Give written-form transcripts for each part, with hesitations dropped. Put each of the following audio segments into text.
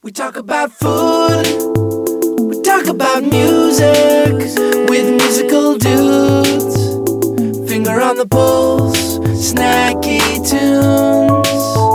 We talk about food, we talk about music, with musical dudes. Finger on the pulse, snacky tunes.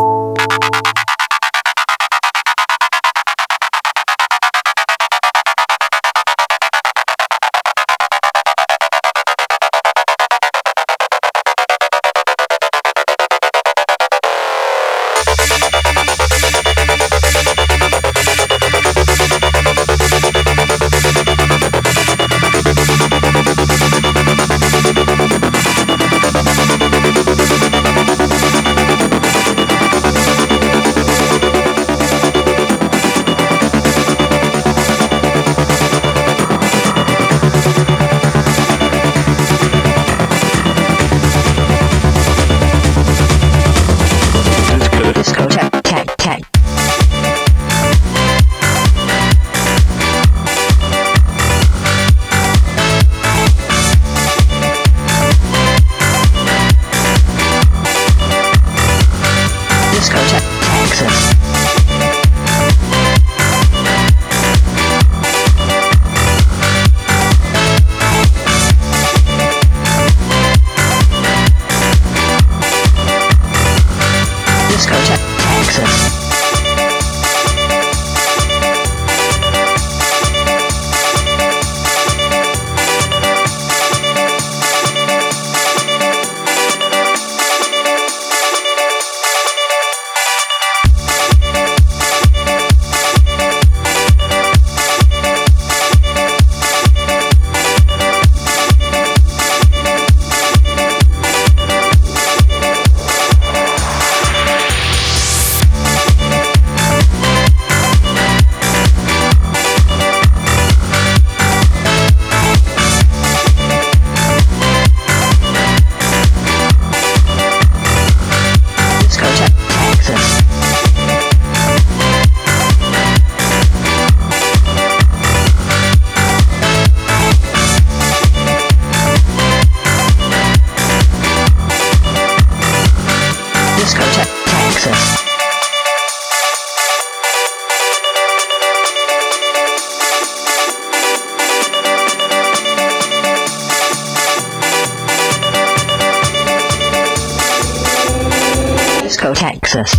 Texas.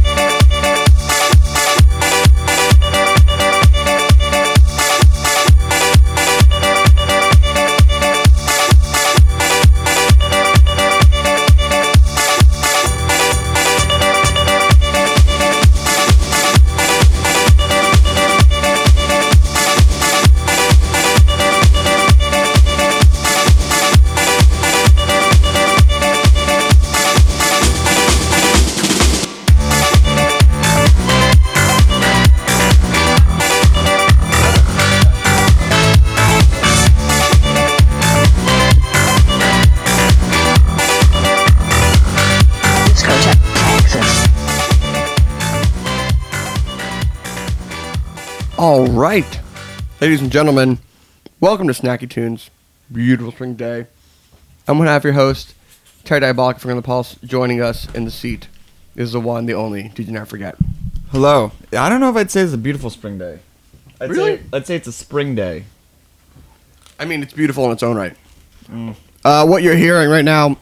All right, ladies and gentlemen, welcome to Snacky Tunes. Beautiful spring day. I'm going to have your host, Terry Diabolic from the Pulse, joining us in the seat is the one, the only, Did You Not Forget. Hello. I don't know if I'd say it's a beautiful spring day. Really? I'd say it's a spring day. I mean, it's beautiful in its own right. What you're hearing right now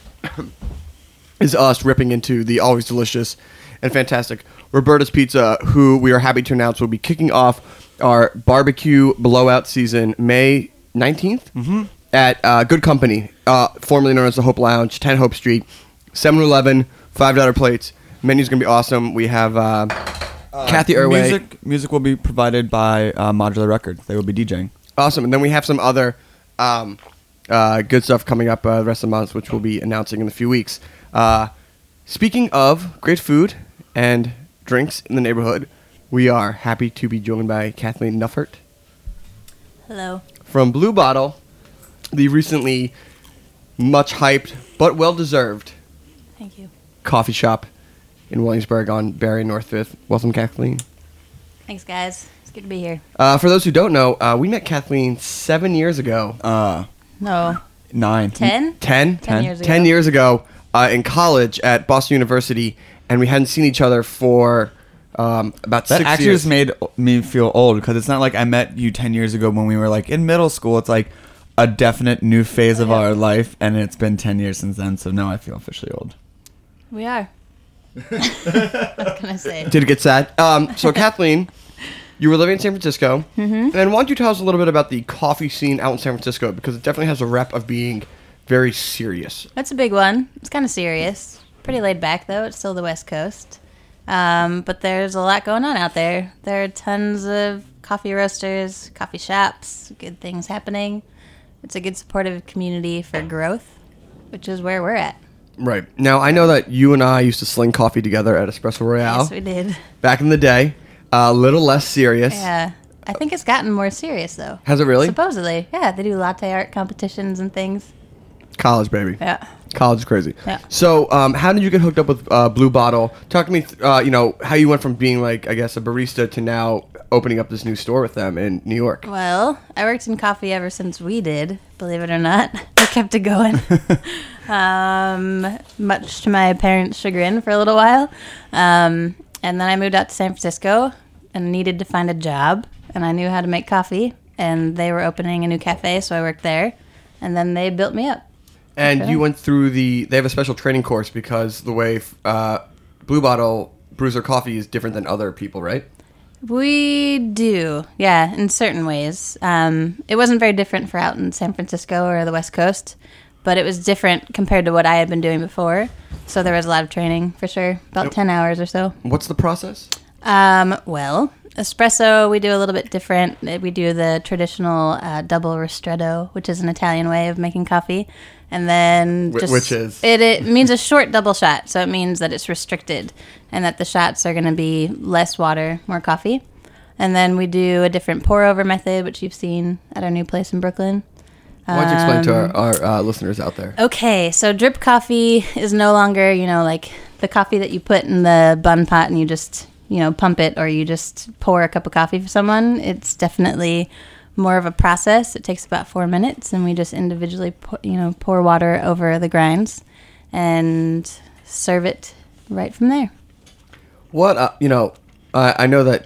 is us ripping into the always delicious and fantastic Roberta's Pizza, who we are happy to announce will be kicking off our barbecue blowout season May 19th at Good Company, formerly known as the Hope Lounge, 10 Hope Street, 7-Eleven, $5 plates. Menu's going to be awesome. We have Kathy Irway. Music will be provided by Modular Records. They will be DJing. Awesome. And then we have some other good stuff coming up the rest of the month, which we'll be announcing in a few weeks. Speaking of great food and drinks in the neighborhood, we are happy to be joined by Kathleen Nuffert. Hello. From Blue Bottle, the recently much hyped but well-deserved Thank you. coffee shop in Williamsburg on Barry North 5th. Welcome, Kathleen. Thanks, guys. It's good to be here. For those who don't know, we met Kathleen 7 years ago. No. 9. 10? 10? 10 years ago. 10 years ago in college at Boston University, and we hadn't seen each other for about That 6 actually years. just made me feel old because it's not like I met you 10 years ago when we were like in middle school. It's like a definite new phase of our life, and it's been 10 years since then. So now I feel officially old. We are. What can I say? Did it get sad? So Kathleen, you were living in San Francisco, and why don't you tell us a little bit about the coffee scene out in San Francisco, because it definitely has a rep of being very serious. That's a big one. It's kind of serious. Pretty laid back, though. It's still the West Coast. But there's a lot going on out there. There are tons of coffee roasters, coffee shops, good things happening. It's a good supportive community for growth, which is where we're at. Right. Now, I know that you and I used to sling coffee together at Espresso Royale Yes, we did. back in the day. A little less serious. Yeah. I think it's gotten more serious, though. Has it really? Supposedly. Yeah, they do latte art competitions and things. College, baby. Yeah. College is crazy. Yeah. So, how did you get hooked up with Blue Bottle? Talk to me, how you went from being, like, I guess, a barista to now opening up this new store with them in New York. Well, I worked in coffee ever since we did, believe it or not. I kept it going. Much to my parents' chagrin for a little while. And then I moved out to San Francisco and needed to find a job. And I knew how to make coffee. And they were opening a new cafe, so I worked there. And then they built me up. And Okay. you went through they have a special training course because the way Blue Bottle brews their coffee is different than other people, right? We do, yeah, in certain ways. It wasn't very different for out in San Francisco or the West Coast, but it was different compared to what I had been doing before. So there was a lot of training, for sure, about 10 hours or so. What's the process? Well, espresso, we do a little bit different. We do the traditional double ristretto, which is an Italian way of making coffee. And then Which is? It means a short double shot, so it means that it's restricted and that the shots are going to be less water, more coffee. And then we do a different pour-over method, which you've seen at our new place in Brooklyn. Why don't you explain to our listeners out there? Okay, so drip coffee is no longer, like the coffee that you put in the bun pot and you just, pump it, or you just pour a cup of coffee for someone. It's definitely more of a process. It takes about 4 minutes, and we just individually pour water over the grinds and serve it right from there. What I know that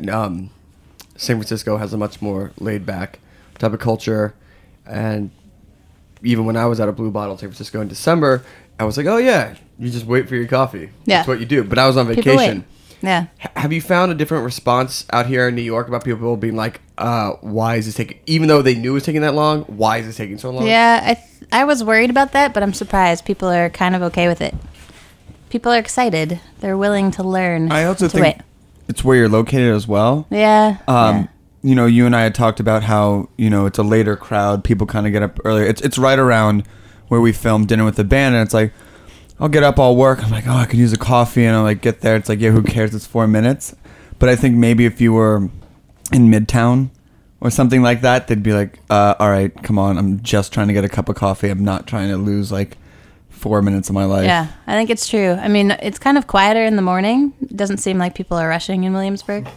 San Francisco has a much more laid back type of culture, and even when I was at a Blue Bottle in San Francisco in December, I was like, oh yeah, you just wait for your coffee. Yeah. That's what you do. But I was on People vacation. wait. Yeah. Have you found a different response out here in New York about people being like, why is this taking, even though they knew it was taking that long, why is this taking so long? Yeah, I was worried about that, but I'm surprised people are kind of okay with it. People are excited. They're willing to learn. I also to think wait. it's where you're located as well. Yeah. yeah. You and I had talked about how, it's a later crowd. People kind of get up earlier. It's right around where we filmed Dinner with the Band, and it's like, I'll get up, I'll work. I'm like, I could use a coffee, and I'll like get there. It's like, yeah, who cares? It's 4 minutes. But I think maybe if you were in Midtown or something like that, they'd be like, all right, come on. I'm just trying to get a cup of coffee. I'm not trying to lose like 4 minutes of my life. Yeah, I think it's true. I mean, it's kind of quieter in the morning. It doesn't seem like people are rushing in Williamsburg.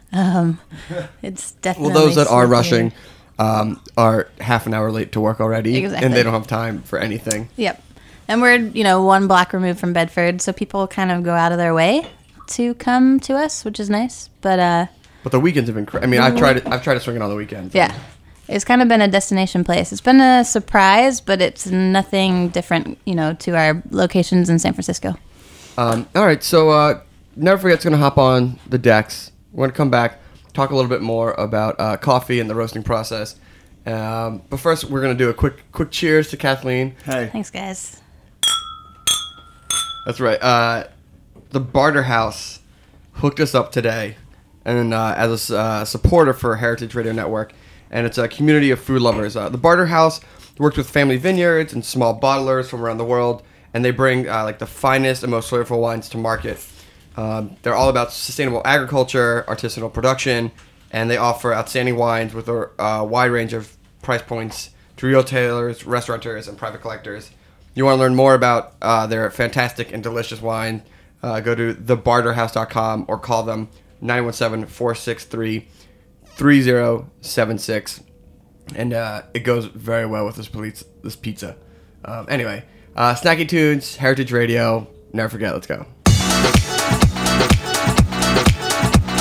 It's definitely. Well, those that are sleepier. rushing are half an hour late to work already, Exactly. and they don't have time for anything. Yep. And we're, 1 block removed from Bedford, so people kind of go out of their way to come to us, which is nice. But But the weekends have been. I've tried to swing it on the weekends. yeah, it's kind of been a destination place. It's been a surprise, but it's nothing different, to our locations in San Francisco. All right, so Never Forget's going to hop on the decks. We're going to come back, talk a little bit more about coffee and the roasting process. But first, we're going to do a quick cheers to Kathleen. Hey. Thanks, guys. That's right. The Barter House hooked us up today, and as a supporter for Heritage Radio Network, and it's a community of food lovers. The Barter House works with family vineyards and small bottlers from around the world, and they bring like the finest and most flavorful wines to market. They're all about sustainable agriculture, artisanal production, and they offer outstanding wines with a wide range of price points to retailers, restaurateurs, and private collectors. You want to learn more about their fantastic and delicious wine, go to thebarterhouse.com or call them 917-463-3076. And it goes very well with this pizza. Anyway, Snacky Tunes, Heritage Radio, Never Forget, let's go.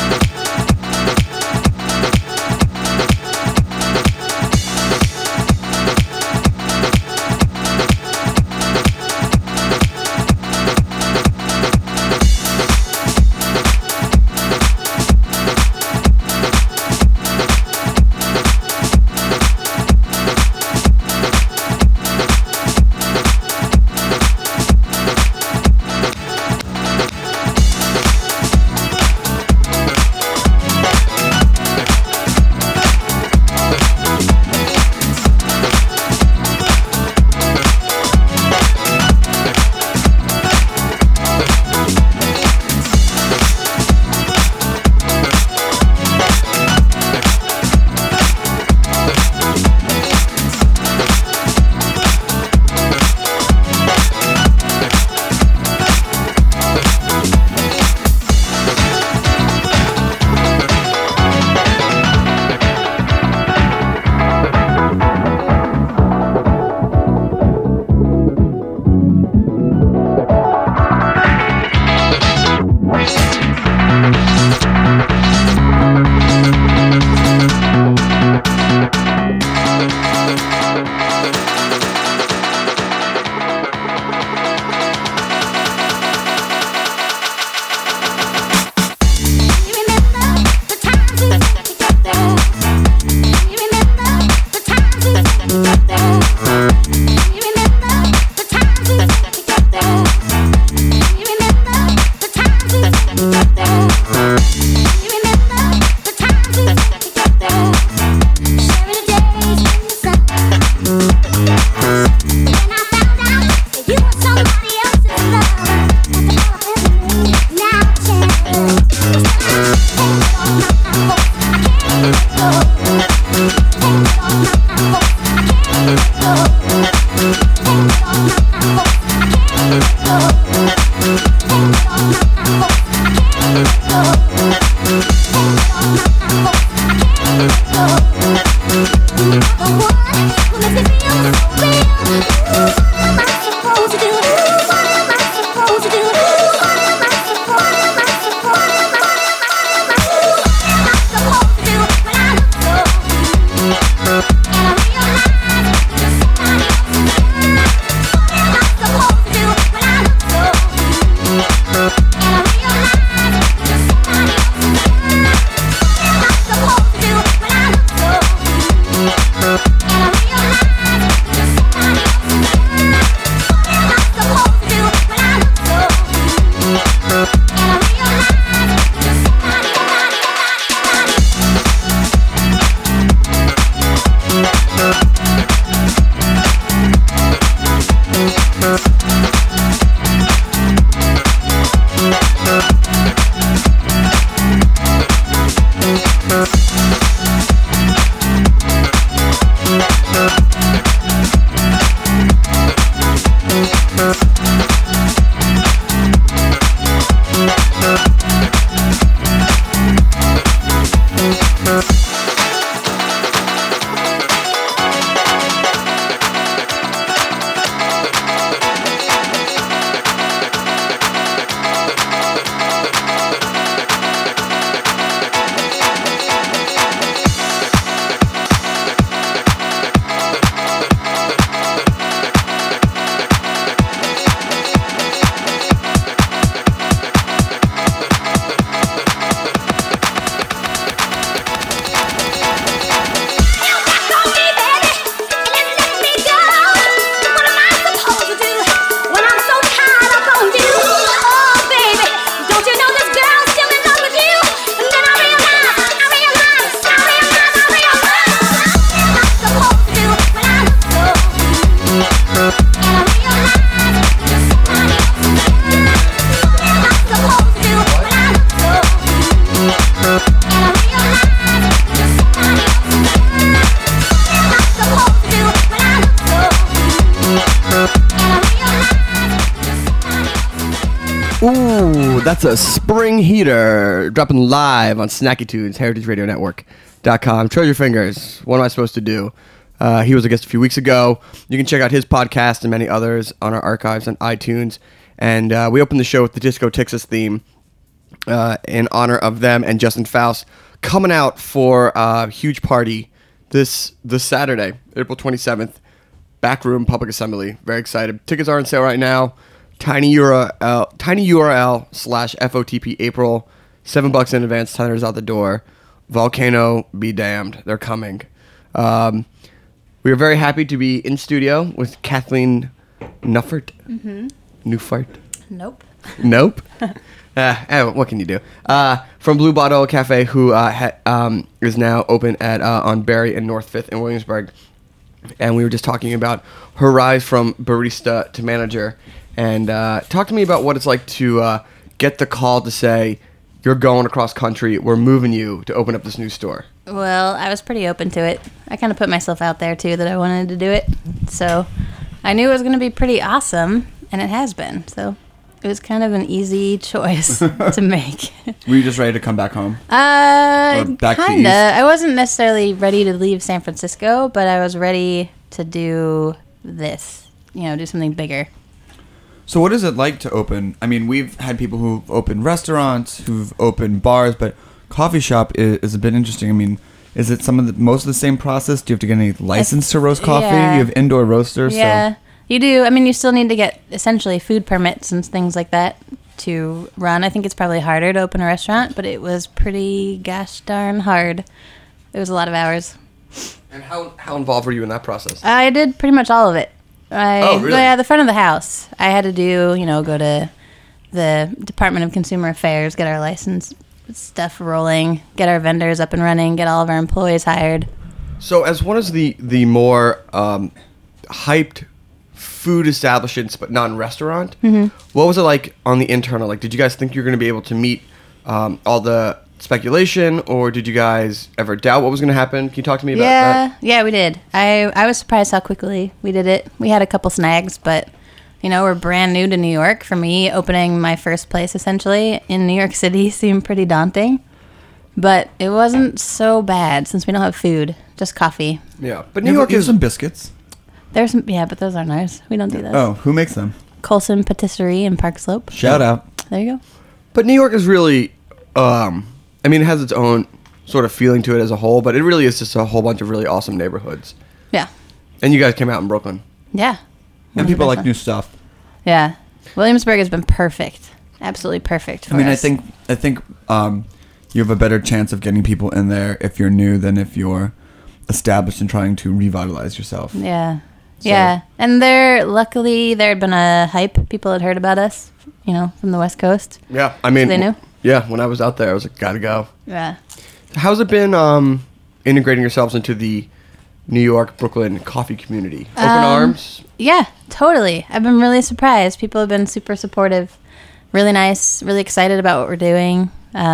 That's a Spring Heater dropping live on Snacky Tunes, heritageradionetwork.com. Treasure Fingers, what am I supposed to do? He was a guest a few weeks ago. You can check out his podcast and many others on our archives on iTunes. And we opened the show with the Disco Texas theme in honor of them and Justin Faust coming out for a huge party this Saturday, April 27th. Backroom Public Assembly. Very excited. Tickets are on sale right now. tinyurl/FOTP April. $7 in advance. $10 out the door. Volcano be damned. They're coming. We are very happy to be in studio with Kathleen Nuffert. Mm-hmm. Newfart. Nope. Nope. What can you do? From Blue Bottle Cafe, who is now open at on Berry and North 5th in Williamsburg. And we were just talking about her rise from barista to manager. And talk to me about what it's like to get the call to say, you're going across country, we're moving you to open up this new store. Well, I was pretty open to it. I kind of put myself out there, too, that I wanted to do it. So I knew it was going to be pretty awesome, and it has been. So it was kind of an easy choice to make. Were you just ready to come back home? Back to East? kinda. I wasn't necessarily ready to leave San Francisco, but I was ready to do this. Do something bigger. So what is it like to open? I mean, we've had people who've opened restaurants, who've opened bars, but coffee shop is a bit interesting. I mean, is it most of the same process? Do you have to get any license to roast coffee? Yeah. You have indoor roasters. Yeah, so. you do. I mean, you still need to get essentially food permits and things like that to run. I think it's probably harder to open a restaurant, but it was pretty gosh darn hard. It was a lot of hours. And how involved were you in that process? I did pretty much all of it. Oh, really? Yeah, the front of the house. I had to do, go to the Department of Consumer Affairs, get our license stuff rolling, get our vendors up and running, get all of our employees hired. So as one of the more hyped food establishments, but non-restaurant, what was it like on the internal? Like, did you guys think you were going to be able to meet all the speculation, or did you guys ever doubt what was going to happen? Can you talk to me about that? Yeah, we did. I was surprised how quickly we did it. We had a couple snags, but we're brand new to New York. For me, opening my first place essentially in New York City seemed pretty daunting, but it wasn't so bad since we don't have food, just coffee. Yeah, but New York is some biscuits. There's some, but those aren't ours. We don't do those. Oh, who makes them? Colson Patisserie in Park Slope. Shout out. There you go. But New York is really, it has its own sort of feeling to it as a whole, but it really is just a whole bunch of really awesome neighborhoods. Yeah. And you guys came out in Brooklyn. Yeah. And people like new stuff. Yeah. Williamsburg has been perfect. Absolutely perfect for us. I think you have a better chance of getting people in there if you're new than if you're established and trying to revitalize yourself. Yeah. So. Yeah. And luckily there had been a hype. People had heard about us, from the West Coast. Yeah, I mean, So they knew? Yeah, when I was out there, I was like, gotta go. Yeah. How's it been integrating yourselves into the New York, Brooklyn coffee community? Open arms? Yeah, totally. I've been really surprised. People have been super supportive, really nice, really excited about what we're doing.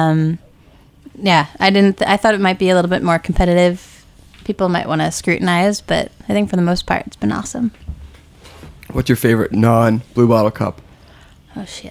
Yeah, I thought it might be a little bit more competitive. People might want to scrutinize, but I think for the most part, it's been awesome. What's your favorite non-Blue Bottle cup? Oh, shit.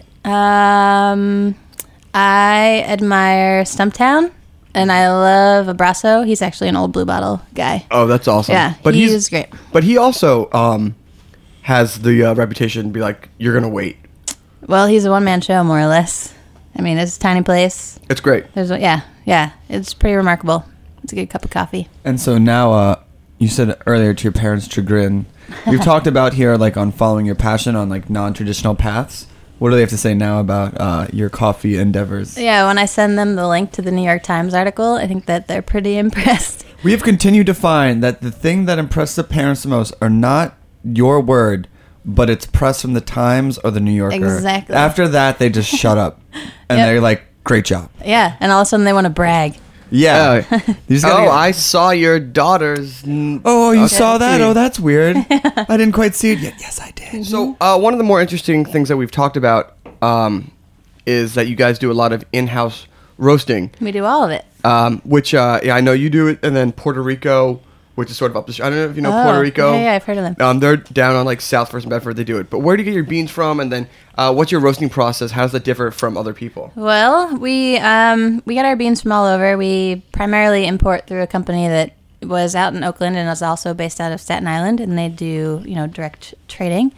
I admire Stumptown, and I love Abrazo. He's actually an old Blue Bottle guy. Oh, that's awesome. Yeah, but he's great. But he also has the reputation to be like, you're going to wait. Well, he's a one-man show, more or less. I mean, it's a tiny place. It's great. Yeah. It's pretty remarkable. It's a good cup of coffee. And so now, you said earlier to your parents' chagrin, you've talked about here, like, on following your passion on, like, non-traditional paths. What do they have to say now about your coffee endeavors? Yeah, when I send them the link to the New York Times article, I think that they're pretty impressed. We have continued to find that the thing that impressed the parents the most are not your word, but it's press from the Times or the New Yorker. Exactly. After that, they just shut up. And they're like, great job. Yeah, and all of a sudden they want to brag. Yeah. You just gotta I saw your daughter's... Oh, you saw that? Oh, that's weird. I didn't quite see it yet. Yes, I did. So one of the more interesting things that we've talked about is that you guys do a lot of in-house roasting, We do all of it. which I know you do it, and then Puerto Rico which is sort of up the street. I don't know if you know Oh, Puerto Rico. Yeah, I've heard of them. They're down on like South First and Bedford. They do it. But where do you get your beans from? And then what's your roasting process? How does that differ from other people? Well, we get our beans from all over. We primarily import through a company that was out in Oakland and is also based out of Staten Island, and they do direct trading.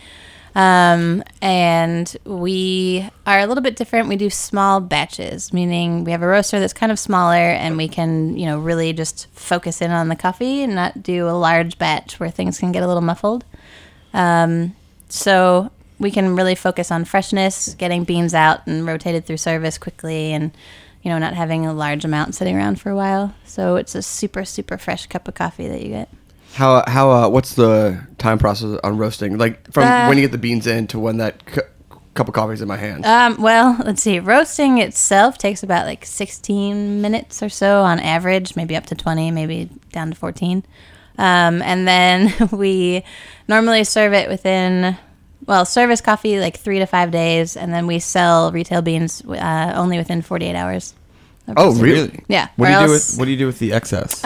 And we are a little bit different. We do small batches, meaning we have a roaster that's kind of smaller, and we can really just focus in on the coffee and not do a large batch where things can get a little muffled. So we can really focus on freshness, getting beans out and rotated through service quickly, and not having a large amount sitting around for a while. So it's a super, super fresh cup of coffee that you get. How what's the time process on roasting? Like from when you get the beans in to when that cup of coffee is in my hands? Well, let's see. Roasting itself takes about like 16 minutes or so on average, maybe up to 20, maybe down to 14. And then we normally serve it within, service coffee like 3 to 5 days, and then we sell retail beans only within 48 hours. Oh, really? Yeah. What do you do with the excess?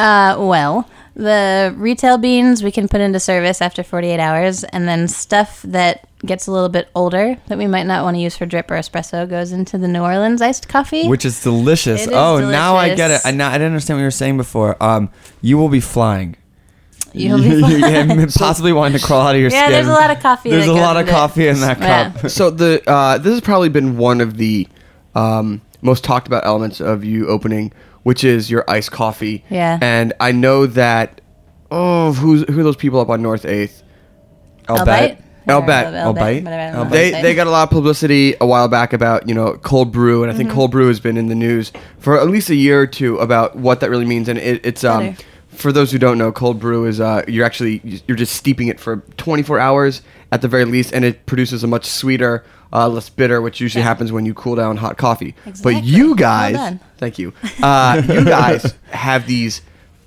The retail beans we can put into service after 48 hours, and then stuff that gets a little bit older that we might not want to use for drip or espresso goes into the New Orleans iced coffee. Which is delicious. It is Now I delicious. get it. I didn't understand what you were saying before. You will be flying. You'll be fine. Yeah, possibly wanting to crawl out of your Yeah, skin. there's a lot of coffee. There's that a goes lot of into it. coffee in that Yeah. cup. So this has probably been one of the most talked about elements of you opening, which is your iced coffee. Yeah. And I know that who are those people up on North 8th? Elbite? Elbite. Elbite? Whatever. They got a lot of publicity a while back about cold brew, and I think cold brew has been in the news for at least a year or two about what that really means. And it's Better. for those who don't know, cold brew is you're just steeping it for 24 hours at the very least, and it produces a much sweeter, less bitter, which usually happens when you cool down hot coffee. Exactly. But you Well guys, done. thank you. You guys have these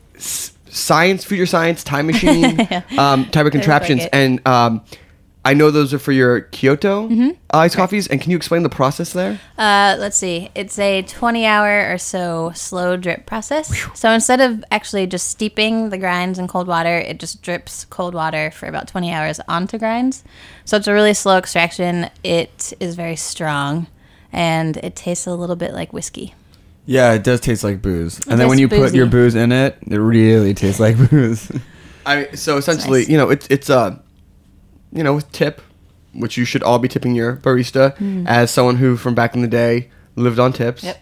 future science time machine type of contraptions, it. and I know those are for your Kyoto iced coffees. And can you explain the process there? Let's see. It's a 20-hour or so slow drip process. So instead of actually just steeping the grinds in cold water, it just drips cold water for about 20 hours onto grinds. So it's a really slow extraction. It is very strong, and it tastes a little bit like whiskey. Yeah, it does taste like booze. And then tastes when you put boozy. your booze in it, it really tastes like booze. So essentially, nice. it's with tip, which you should all be tipping your barista as someone who from back in the day lived on tips. Yep.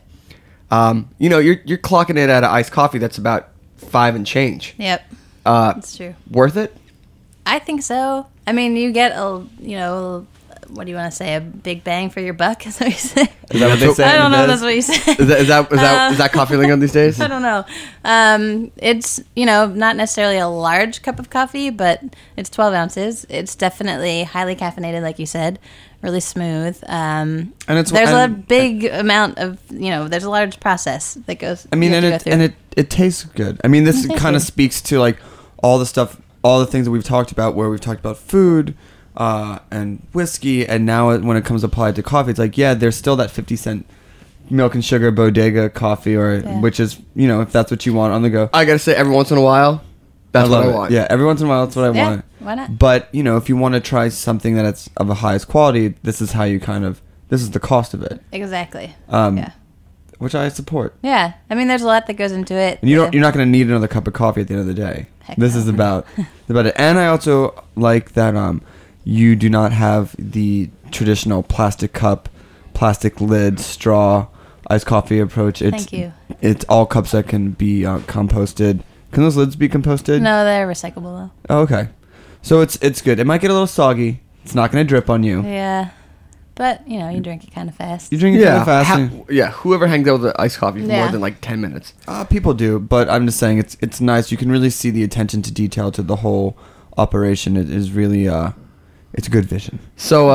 You're clocking it at an iced coffee that's about $5 and change. Yep. Uh, That's true. worth it? I think so. I mean, you get what do you want to say? A big bang for your buck? Is that what you say? Is that what they say? I don't in know. the That's biz? what you said. Is that coffee lingo these days? I don't know. It's, not necessarily a large cup of coffee, but it's 12 ounces. It's definitely highly caffeinated, like you said, really smooth. And it's There's a and- big amount of, there's a large process that goes. I mean, you have and to go through. it tastes good. I mean, this It tastes kind of good. speaks to like all the stuff, all the things that we've talked about, where we've talked about food and whiskey, and now when it comes applied to coffee, it's like, yeah, there's still that 50-cent milk and sugar bodega coffee, Yeah. which is, if that's what you want on the go. I gotta say, every once in a while, that's what I love it. want. Yeah, every once in a while, that's what I Yeah, want. why not? But if you want to try something that's of the highest quality, this is how you this is the cost of it, Exactly. yeah, which I support. Yeah. I mean, there's a lot that goes into it. And you're not going to need another cup of coffee at the end of the day. Heck This no. is about it. And I also like that you do not have the traditional plastic cup, plastic lid, straw iced coffee approach. Thank you. It's all cups that can be composted. Can those lids be composted? No, they're recyclable, Oh, okay. So it's good. It might get a little soggy. It's not going to drip on you. though. Yeah. But, you drink it kind of fast. You drink it kind of fast. Whoever hangs out with the iced coffee for more Yeah. than like 10 minutes. People do, but I'm just saying it's nice. You can really see the attention to detail to the whole operation. It is really it's a good vision. So,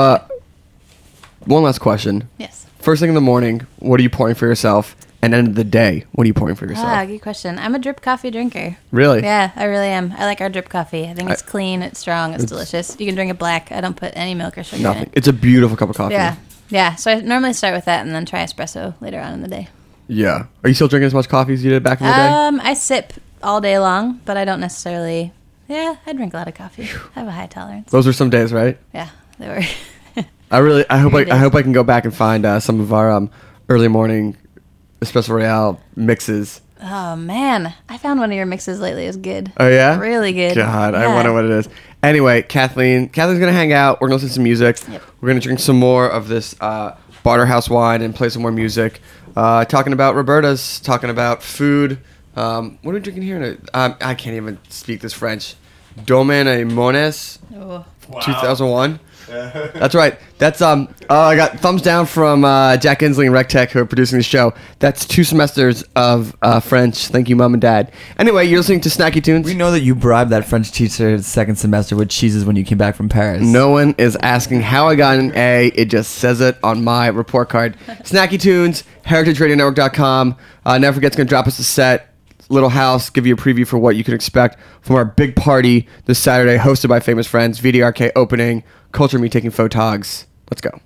one last question. Yes. First thing in the morning, what are you pouring for yourself? And end of the day, what are you pouring for yourself? Good question. I'm a drip coffee drinker. Really? Yeah, I really am. I like our drip coffee. I think it's I- clean, it's strong, it's delicious. You can drink it black. I don't put any milk or sugar Nothing. in it. It's a beautiful cup of coffee. Yeah. Yeah. So I normally start with that and then try espresso later on in the day. Yeah. Are you still drinking as much coffee as you did back in the day? I sip all day long, but I don't necessarily. Yeah, I drink a lot of coffee. I have a high tolerance. Those were some days, right? Yeah, they were. I hope Every I day. hope I can go back and find some of our early morning espresso royale mixes. Oh man, I found one of your mixes lately. It was good. Oh yeah, Really good. God, I Yeah. wonder what it is. Anyway, Kathleen's gonna hang out. We're gonna listen to some music. Yep. We're gonna drink some more of this Barterhouse wine and play some more music. Talking about Roberta's, talking about food. What are we drinking here? I can't even speak this French. Domaine et Mones, Oh. 2001. That's right. That's I got thumbs down from Jack Inslee and RecTech who are producing the show. That's 2 semesters of French. Thank you, Mom and Dad. Anyway, you're listening to Snacky Tunes. We know that you bribed that French teacher second semester with cheeses when you came back from Paris. No one is asking how I got an A. It just says it on my report card. Snacky Tunes, heritageradionetwork.com. Never forget, it's going to drop us a set. Little House, give you a preview for what you can expect from our big party this Saturday, hosted by famous friends. VDRK opening, Culture Me taking photogs. Let's go.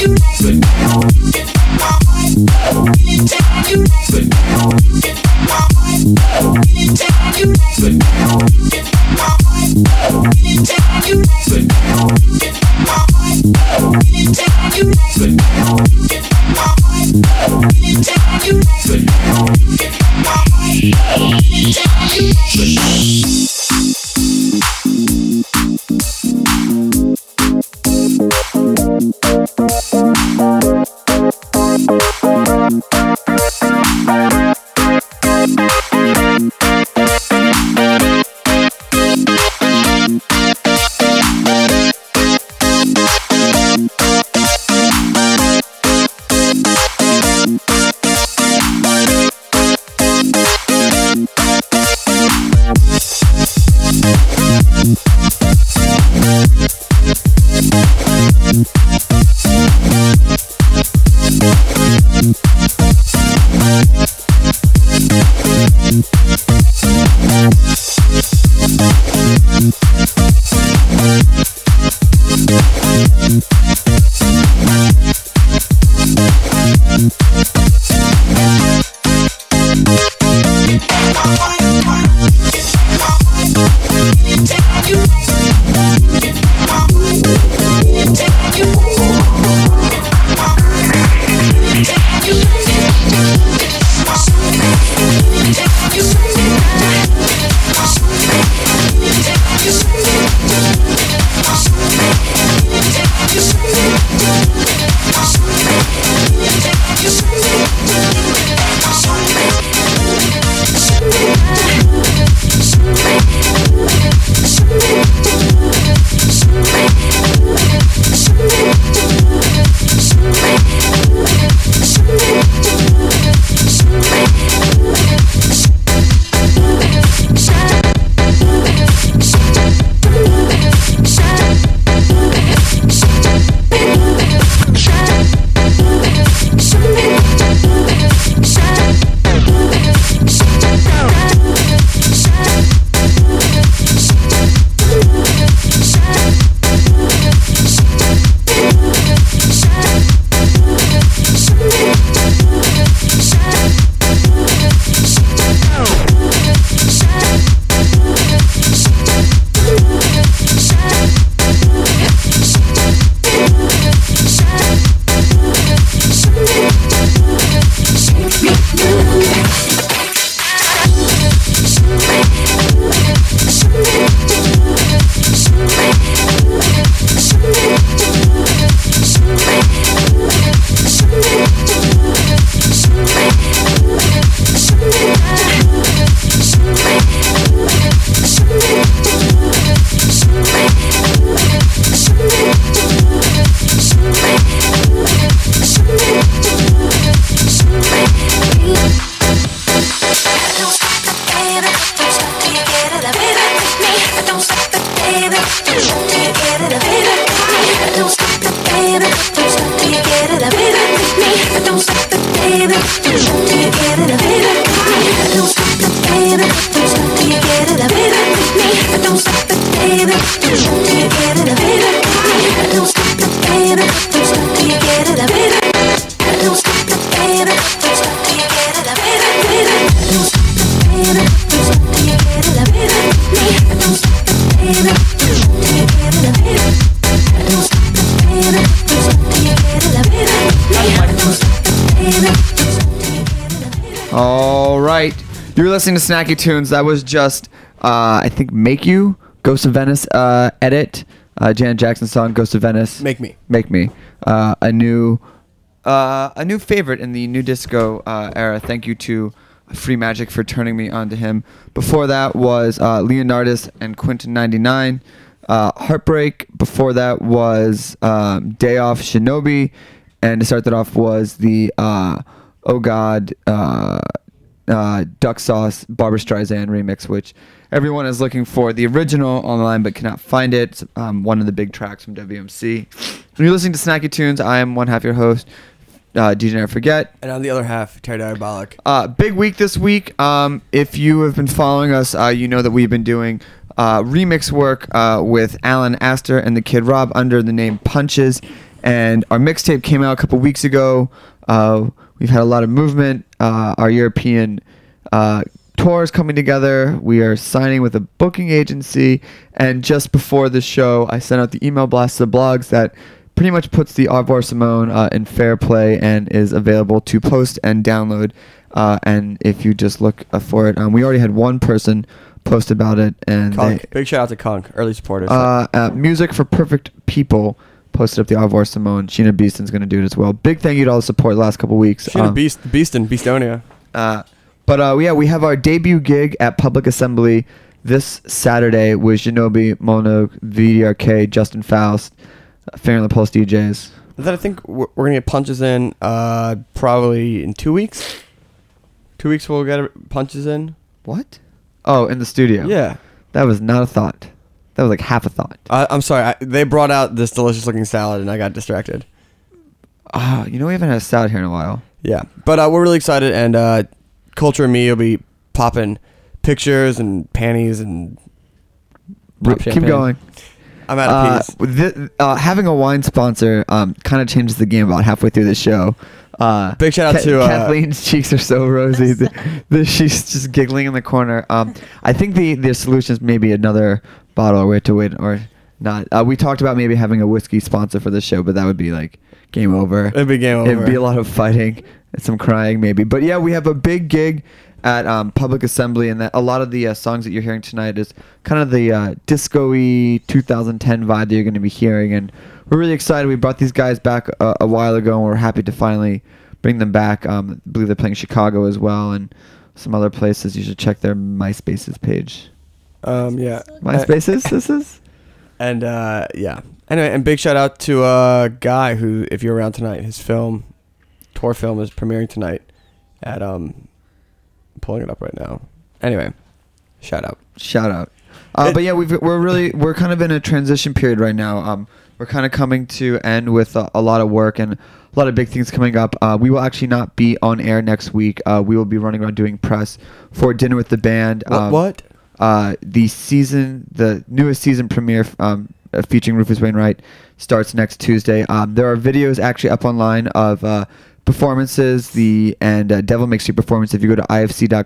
All right. You're listening to Snacky Tunes. That was just, I think, Make You, Ghost of Venice edit. Janet Jackson song, Ghost of Venice. Make Me. Make Me. A new favorite in the new disco era. Thank you to Free Magic for turning me on to him. Before that was Leonardus and Quinton 99. Heartbreak. Before that was Day Off Shinobi. And to start that off was the Oh God Duck Sauce Barbra Streisand remix, which everyone is looking for the original online but cannot find it. It's one of the big tracks from WMC. When you're listening to Snacky Tunes, I am one half your host, DJ Never Forget. And on the other half, Terry Diabolic. Big week this week. If you have been following us, you know that we've been doing remix work with Alan Astor and the Kid Rob under the name Punches. And our mixtape came out a couple weeks ago. We've had a lot of movement. Our European tour is coming together. We are signing with a booking agency. And just before the show, I sent out the email blast to the blogs that pretty much puts the Au revoir Simone in fair play and is available to post and download. And if you just look for it, we already had one person post about it. And Conk. Big shout out to Conk, early supporters. Music for Perfect People posted up the Au revoir Simone. Sheena Beeston's going to do it as well. Big thank you to all the support the last couple weeks. Sheena Beastonia. But we have our debut gig at Public Assembly this Saturday with Shinobi, Mono, VDRK, Justin Faust, Finger on the Pulse DJs. Then I think we're going to get punches in probably in 2 weeks. 2 weeks we'll get punches in. What? Oh, in the studio. Yeah. That was not a thought. That was like half a thought. I'm sorry. They brought out this delicious looking salad and I got distracted. We haven't had a salad here in a while. Yeah. But we're really excited, and Culture and me will be popping pictures and panties and pop Keep champagne. going. I'm out of peas. Having a wine sponsor kind of changes the game about halfway through the show. Big shout out to Kathleen's cheeks are so rosy. She's just giggling in the corner. I think the solution is maybe another bottle, or we have to wait, or not. We talked about maybe having a whiskey sponsor for the show, but that would be like game over. It'd be game over. It'd be a lot of fighting and some crying maybe. But yeah, we have a big gig at Public Assembly, and that a lot of the songs that you're hearing tonight is kind of the disco-y 2010 vibe that you're going to be hearing, and we're really excited. We brought these guys back a while ago, and we're happy to finally bring them back. I believe they're playing Chicago as well, and some other places. You should check their MySpaces page. Yeah. MySpaces, this is? And, yeah. Anyway, and big shout out to Guy, who, if you're around tonight, his tour film is premiering tonight at, I'm pulling it up right now. Anyway, shout out. But yeah, we're kind of in a transition period right now. We're kind of coming to end with a lot of work and a lot of big things coming up. We will actually not be on air next week. We will be running around doing press for Dinner with the Band. What? The newest season premiere featuring Rufus Wainwright starts next Tuesday. There are videos actually up online of performances, Devil May Cry performance. If you go to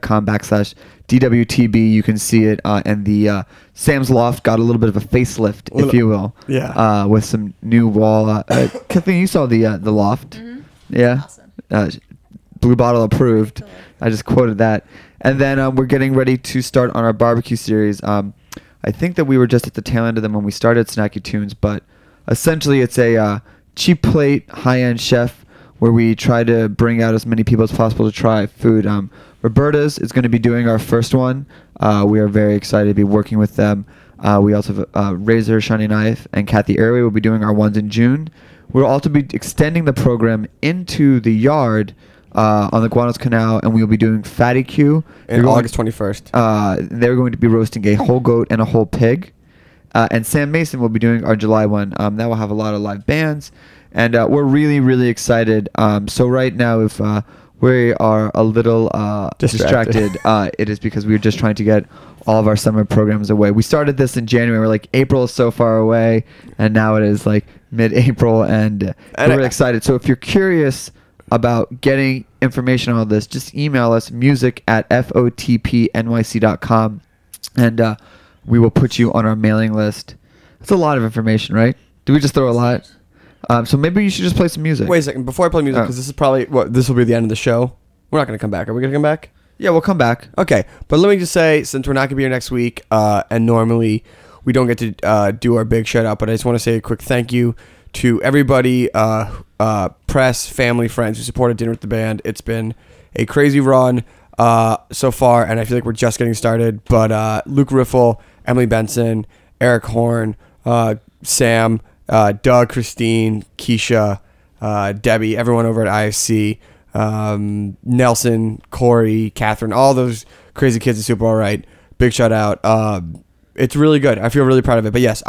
ifc.com/DWTB, you can see it. And the Sam's Loft got a little bit of a facelift, if you will. Yeah. With some new wall. Kathleen, you saw the loft. Mm-hmm. Yeah. Awesome. Blue Bottle approved. Totally. I just quoted that. And then we're getting ready to start on our barbecue series. I think that we were just at the tail end of them when we started Snacky Tunes, but essentially it's a cheap plate, high-end chef where we try to bring out as many people as possible to try food. Roberta's is going to be doing our first one. We are very excited to be working with them. We also have Razor Shiny Knife and Kathy Airway will be doing our ones in June. We'll also be extending the program into the yard on the Guanos Canal, and we will be doing Fatty Q. August 21st. They're going to be roasting a whole goat and a whole pig. And Sam Mason will be doing our July one. That will have a lot of live bands. And we're really, really excited. So right now, if we are a little distracted, it is because we were just trying to get all of our summer programs away. We started this in January. We're like, April is so far away. And now it is like mid-April. And we're really excited. So if you're curious about getting information on all this, just email us music@fotpnyc.com. And we will put you on our mailing list. That's a lot of information, right? Did we just throw a lot? So maybe you should just play some music. Wait a second. Before I play music, because this is probably, this will be the end of the show. We're not going to come back. Are we going to come back? Yeah, we'll come back. Okay. But let me just say, since we're not going to be here next week, and normally we don't get to do our big shout out, but I just want to say a quick thank you to everybody, press, family, friends who supported Dinner with the Band. It's been a crazy run so far, and I feel like we're just getting started. But Luke Riffle, Emily Benson, Eric Horn, Sam, Doug, Christine, Keisha, Debbie, everyone over at IFC, Nelson, Corey, Catherine, all those crazy kids at Super All Right. Big shout out. It's really good. I feel really proud of it. But yes,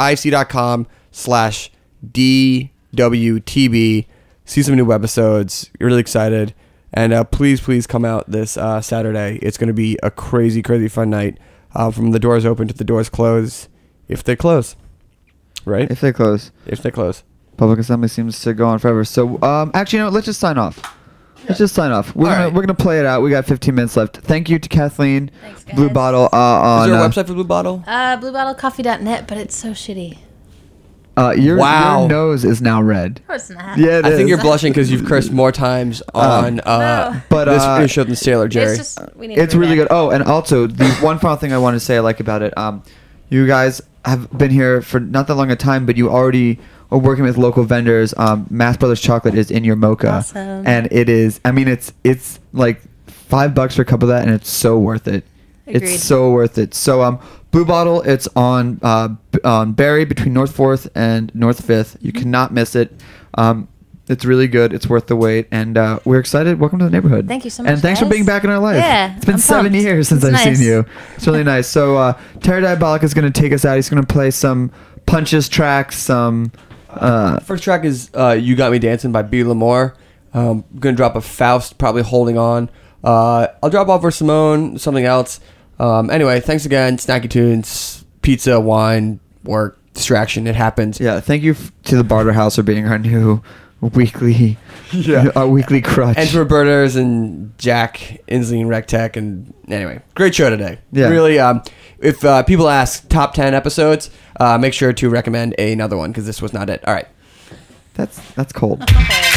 ifc.com/DWTB. See some new webisodes. Really excited. And please come out this Saturday. It's going to be a crazy, crazy fun night. From the doors open to the doors close. If they close. Right? If they close. If they close. Public assembly seems to go on forever. So, actually, let's just sign off. Let's just sign off. We're gonna play it out. We got 15 minutes left. Thank you to Kathleen. Thanks, guys. Blue Bottle. Is On there a website for Blue Bottle? Bluebottlecoffee.net, but it's so shitty. Your Wow. nose is now red. Of course not. Yeah, it I think is. you're blushing because you've cursed more times on No. But this show than Sailor Jerry. It's just, we need to it's really redact. good. Oh, and also the one final thing I want to say I like about it. You guys have been here for not that long a time, but you already are working with local vendors. Mass Brothers Chocolate is in your mocha, Awesome. and it is. I mean, it's like $5 for a cup of that, and it's so worth it. Agreed. It's so worth it. So Blue Bottle, it's on Barry between North 4th and North 5th. You cannot miss it. It's really good. It's worth the wait, and we're excited. Welcome to the neighborhood. Thank you so much, And thanks for guys. being back in our life. Yeah, it's been I'm 7 pumped. years since It's I've nice. seen you. It's really nice. So Terry Diabolic is going to take us out. He's going to play some Punches tracks. Some First track is "You Got Me Dancing" by B. Lamore. I'm gonna drop a Faust, probably Holding On. I'll drop off for Simone, something else. Anyway, thanks again. Snacky Tunes, pizza, wine, work, distraction. It happens. yeah. Thank you to the Barter House for being our new weekly our weekly crutch. And to Roberta's and Jack Inslee and RecTech. And anyway, great show today. Yeah. Really, if people ask top 10 episodes, make sure to recommend another one because this was not it. All right. That's cold. Okay.